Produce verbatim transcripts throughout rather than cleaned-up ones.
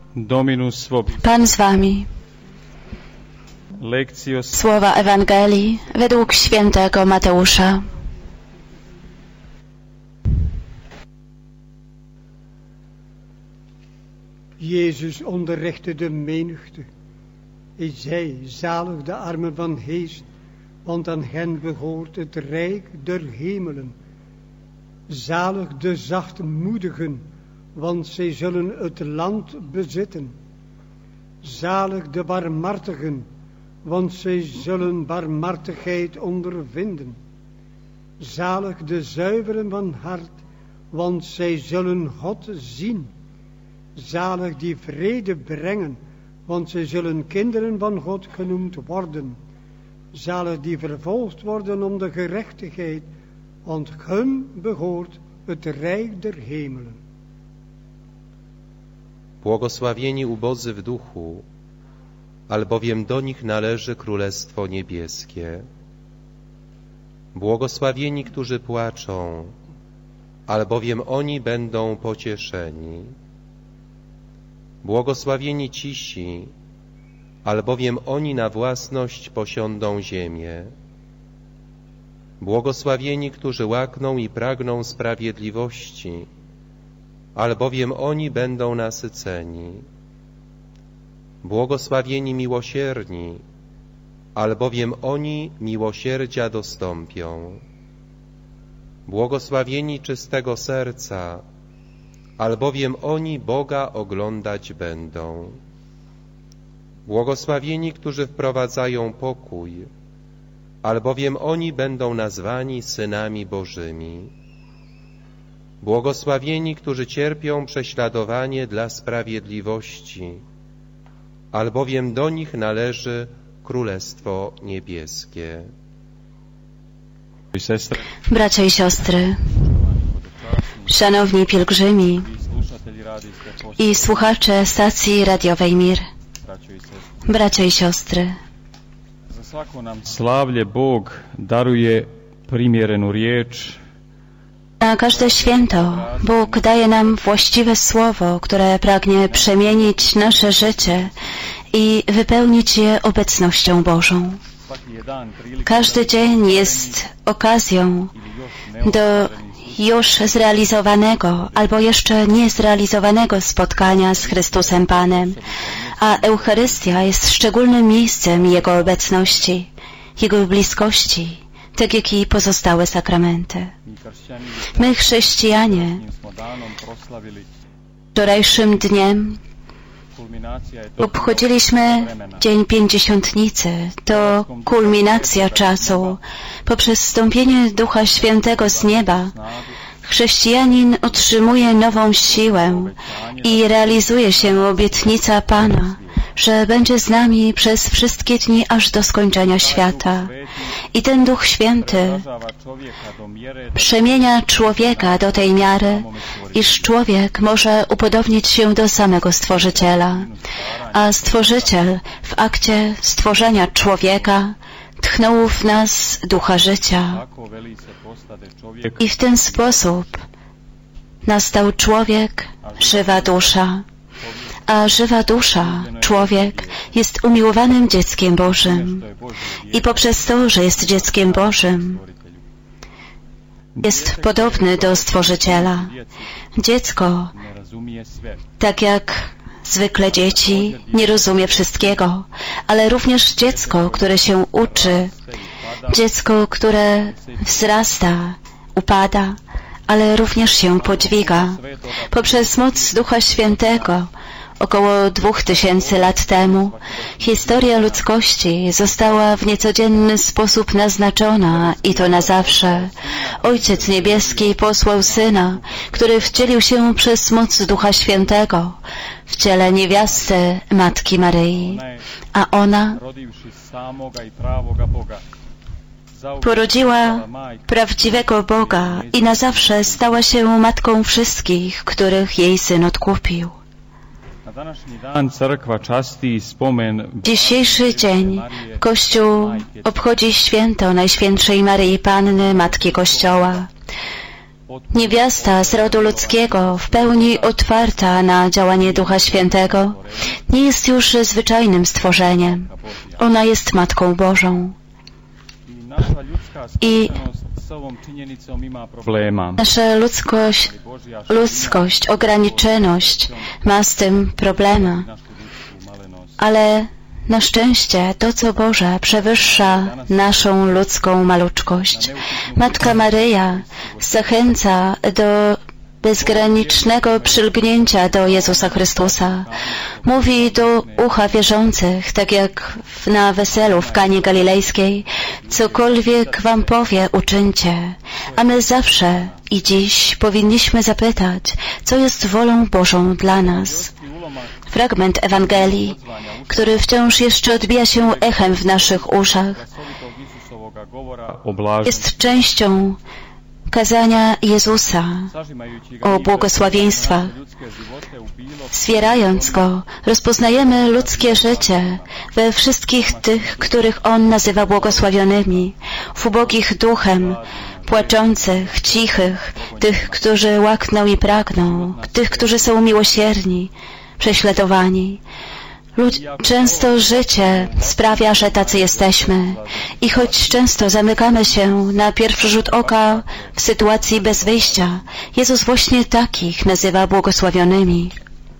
Dominus vobis. Pan z wami. Lectio Słowa Ewangelii według świętego Mateusza. Jezus onderrichtte de menigte. Hij zei, zalig de armen van geest, want aan hen behoort het rijk der hemelen. Zalig de zachtmoedigen, want zij zullen het land bezitten. Zalig de barmhartigen, want zij zullen barmhartigheid ondervinden. Zalig de zuiveren van hart, want zij zullen God zien. Zalig die vrede brengen, want zij zullen kinderen van God genoemd worden. Zalig die vervolgd worden om de gerechtigheid, want hun behoort het rijk der hemelen. Błogosławieni ubodzy w duchu, albowiem do nich należy Królestwo Niebieskie. Błogosławieni, którzy płaczą, albowiem oni będą pocieszeni. Błogosławieni cisi, albowiem oni na własność posiądą ziemię. Błogosławieni, którzy łakną i pragną sprawiedliwości, albowiem oni będą nasyceni. Błogosławieni miłosierni, albowiem oni miłosierdzia dostąpią. Błogosławieni czystego serca, albowiem oni Boga oglądać będą. Błogosławieni, którzy wprowadzają pokój, albowiem oni będą nazwani synami Bożymi. Błogosławieni, którzy cierpią prześladowanie dla sprawiedliwości, albowiem do nich należy Królestwo Niebieskie. Bracia i siostry, szanowni pielgrzymi i słuchacze stacji radiowej Mir, bracia i siostry, za svako nam slavlje Bog daruje primjerenu riječ. Na każde święto Bóg daje nam właściwe słowo, które pragnie przemienić nasze życie i wypełnić je obecnością Bożą. Każdy dzień jest okazją do już zrealizowanego albo jeszcze niezrealizowanego spotkania z Chrystusem Panem, a Eucharystia jest szczególnym miejscem Jego obecności, Jego bliskości, tak jak i pozostałe sakramenty. My, chrześcijanie, wczorajszym dniem obchodziliśmy Dzień Pięćdziesiątnicy. To kulminacja czasu. Poprzez zstąpienie Ducha Świętego z nieba chrześcijanin otrzymuje nową siłę i realizuje się obietnica Pana, że będzie z nami przez wszystkie dni aż do skończenia świata. I ten Duch Święty przemienia człowieka do tej miary, iż człowiek może upodobnić się do samego Stworzyciela, a Stworzyciel w akcie stworzenia człowieka tchnął w nas ducha życia. I w ten sposób nastał człowiek, żywa dusza. A żywa dusza, człowiek, jest umiłowanym dzieckiem Bożym. I poprzez to, że jest dzieckiem Bożym, jest podobny do Stworzyciela. Dziecko, tak jak zwykle dzieci, nie rozumie wszystkiego, ale również dziecko, które się uczy, dziecko, które wzrasta, upada, ale również się podźwiga. Poprzez moc Ducha Świętego około dwóch tysięcy lat temu historia ludzkości została w niecodzienny sposób naznaczona i to na zawsze. Ojciec Niebieski posłał Syna, który wcielił się przez moc Ducha Świętego w ciele niewiasty Matki Maryi, a ona porodziła prawdziwego Boga i na zawsze stała się matką wszystkich, których jej Syn odkupił. Dzisiejszy dzień Kościół obchodzi święto Najświętszej Maryi Panny, Matki Kościoła. Niewiasta z rodu ludzkiego, w pełni otwarta na działanie Ducha Świętego, nie jest już zwyczajnym stworzeniem. Ona jest Matką Bożą. I nasza ludzkość, ludzkość, ograniczoność ma z tym problemy. Ale na szczęście to, co Boże, przewyższa naszą ludzką maluczkość. Matka Maryja zachęca do bezgranicznego przylgnięcia do Jezusa Chrystusa. Mówi do ucha wierzących, tak jak na weselu w Kanie Galilejskiej: cokolwiek wam powie, uczyńcie. A my zawsze i dziś powinniśmy zapytać, co jest wolą Bożą dla nas. Fragment Ewangelii, który wciąż jeszcze odbija się echem w naszych uszach, jest częścią kazania Jezusa o błogosławieństwach. Zwierając Go, rozpoznajemy ludzkie życie we wszystkich tych, których On nazywa błogosławionymi, w ubogich duchem, płaczących, cichych, tych, którzy łakną i pragną, tych, którzy są miłosierni, prześladowani. Lud- często życie sprawia, że tacy jesteśmy i choć często zamykamy się na pierwszy rzut oka w sytuacji bez wyjścia, Jezus właśnie takich nazywa błogosławionymi.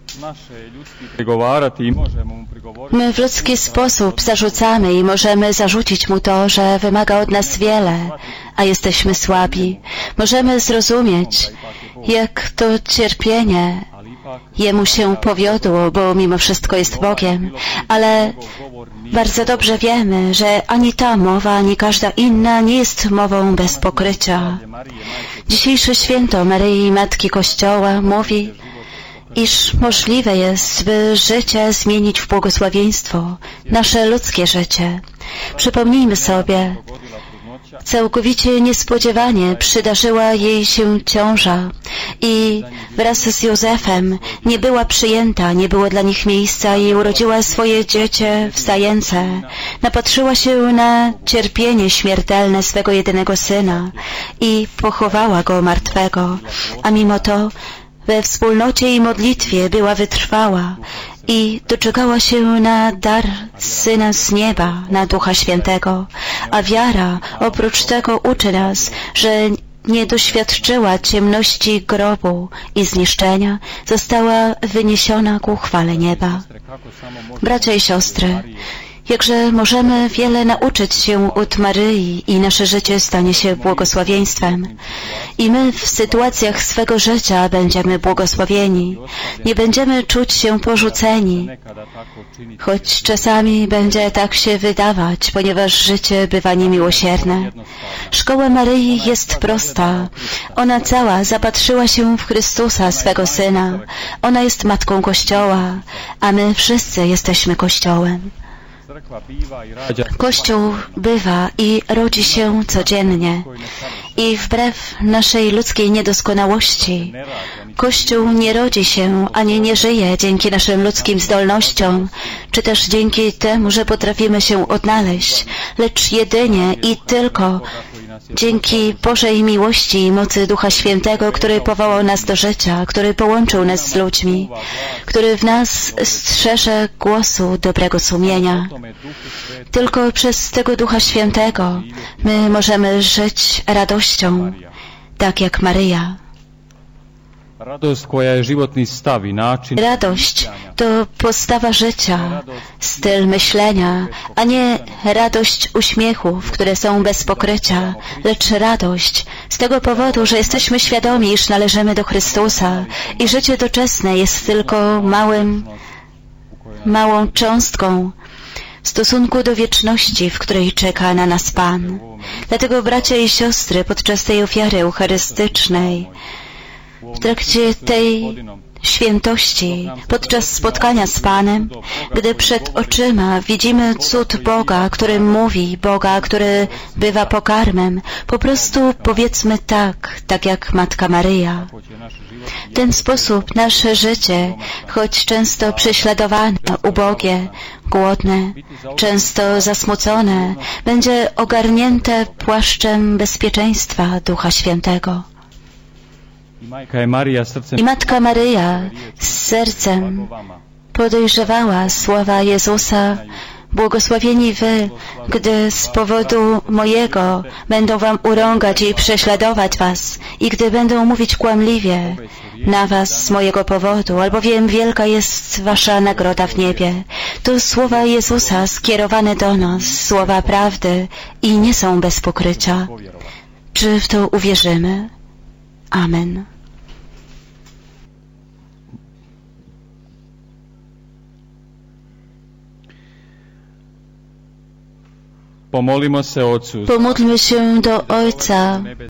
My w ludzki sposób zarzucamy i możemy zarzucić Mu to, że wymaga od nas wiele, a jesteśmy słabi. Możemy zrozumieć, jak to cierpienie Jemu się powiodło, bo mimo wszystko jest Bogiem, ale bardzo dobrze wiemy, że ani ta mowa, ani każda inna nie jest mową bez pokrycia. Dzisiejsze święto Maryi Matki Kościoła mówi, iż możliwe jest, by życie zmienić w błogosławieństwo, nasze ludzkie życie. Przypomnijmy sobie, całkowicie niespodziewanie przydarzyła jej się ciąża i wraz z Józefem nie była przyjęta, nie było dla nich miejsca i urodziła swoje dziecię w zajęce. Napatrzyła się na cierpienie śmiertelne swego jedynego syna i pochowała go martwego, a mimo to we wspólnocie i modlitwie była wytrwała i doczekała się na dar Syna z nieba, na Ducha Świętego. A wiara oprócz tego uczy nas, że nie doświadczyła ciemności grobu i zniszczenia, została wyniesiona ku chwale nieba. Bracia i siostry, jakże możemy wiele nauczyć się od Maryi i nasze życie stanie się błogosławieństwem. I my w sytuacjach swego życia będziemy błogosławieni. Nie będziemy czuć się porzuceni, choć czasami będzie tak się wydawać, ponieważ życie bywa niemiłosierne. Szkoła Maryi jest prosta. Ona cała zapatrzyła się w Chrystusa, swego Syna. Ona jest Matką Kościoła, a my wszyscy jesteśmy Kościołem. Kościół bywa i rodzi się codziennie i wbrew naszej ludzkiej niedoskonałości Kościół nie rodzi się ani nie żyje dzięki naszym ludzkim zdolnościom, czy też dzięki temu, że potrafimy się odnaleźć, lecz jedynie i tylko dzięki Bożej miłości i mocy Ducha Świętego, który powołał nas do życia, który połączył nas z ludźmi, który w nas strzeże głosu dobrego sumienia. Tylko przez tego Ducha Świętego my możemy żyć radością, tak jak Maryja. Radość to postawa życia, styl myślenia, a nie radość uśmiechów, które są bez pokrycia, lecz radość z tego powodu, że jesteśmy świadomi, iż należymy do Chrystusa i życie doczesne jest tylko małym, małą cząstką w stosunku do wieczności, w której czeka na nas Pan. Dlatego, bracia i siostry, podczas tej ofiary eucharystycznej, w trakcie tej świętości, podczas spotkania z Panem, gdy przed oczyma widzimy cud Boga, który mówi, Boga, który bywa pokarmem, po prostu powiedzmy tak, tak jak Matka Maryja. W ten sposób nasze życie, choć często prześladowane, ubogie, głodne, często zasmucone, będzie ogarnięte płaszczem bezpieczeństwa Ducha Świętego. I Matka Maryja z sercem podejrzewała słowa Jezusa: błogosławieni wy, gdy z powodu mojego będą wam urągać i prześladować was, i gdy będą mówić kłamliwie na was z mojego powodu, albowiem wielka jest wasza nagroda w niebie. To słowa Jezusa skierowane do nas, słowa prawdy i nie są bez pokrycia. Czy w to uwierzymy? Amen. Pomolimo se Otcu. Pomódlmy się do Ojca